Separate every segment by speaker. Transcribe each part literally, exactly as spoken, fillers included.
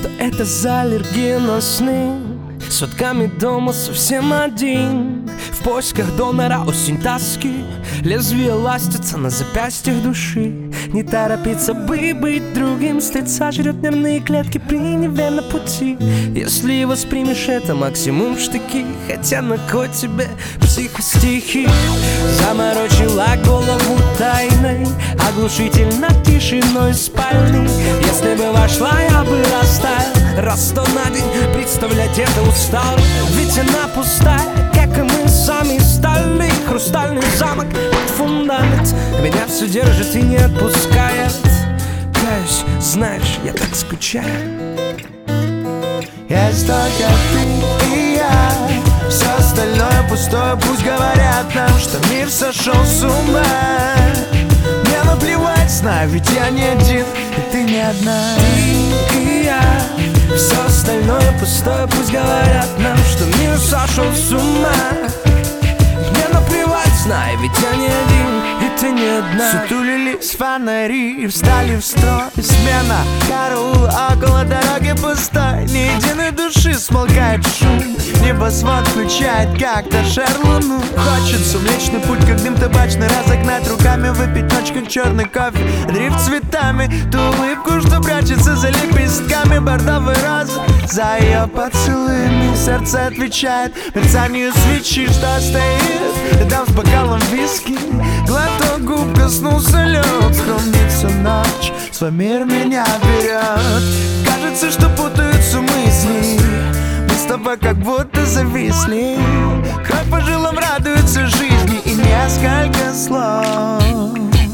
Speaker 1: что это за аллергия на сны. Сутками дома совсем один, в поисках донора осень тоски. Лезвие ластится на запястьях души. Не торопиться бы быть другим, стыд сожрет нервные клетки при неверном пути. Если воспримешь это, максимум штыки. Хотя на кой тебе психостихи? Заморочила голову тайной, оглушительно тишиной спальни. Если бы вошла, я бы растаял раз сто на день, представлять это устал. Ведь она пустая, как и мы сами стали. Хрустальный замок под фундамент меня все держит и не отпускает. Каюсь, знаешь, я так скучаю.
Speaker 2: Есть только ты и я, все остальное пустое. Пусть говорят нам, что мир сошел с ума. Мне наплевать, знаю, ведь я не один, и ты не одна.
Speaker 1: Ты и я, все остальное пустое. Пусть говорят нам, что мир сошел с ума. Мне наплевать, знаю, ведь я не один, и ты не одна.
Speaker 2: Сутулились фонари, встали в строй. Смена караула около дороги пустой. Ни единой души, смолкает шум. Небосвод включает как-то шарлуну. Хочется Млечный путь, как дым табачный, разогнать руками, выпить ночь, как черный кофе. Дрифт цветами, ту улыбку, что прячется за лепестками бордовой розы. За ее поцелуями сердце отвечает мерцанию свечи, что стоит там с бокалом виски. Глоток губ, коснулся лед, хранится ночь, свой мир меня берет. Кажется, что путаются мысли, мы с тобой как будто зависли. Кровь по жилам радуется жизни и несколько слов.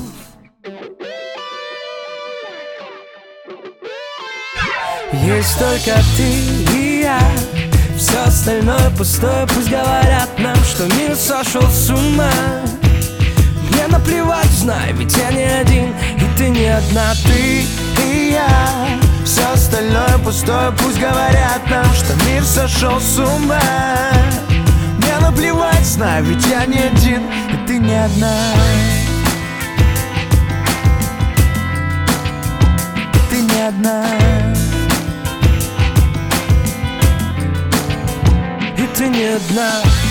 Speaker 1: Есть только ты и я, все остальное пустое. Пусть говорят нам, что мир сошел с ума. Мне наплевать, знаю, ведь я не один, и ты не одна.
Speaker 2: Ты и я, все остальное пустое. Пусть говорят нам, что мир сошел с ума. Мне наплевать, знаю, ведь я не один, и ты не одна. Ты не одна.
Speaker 1: И ты не одна.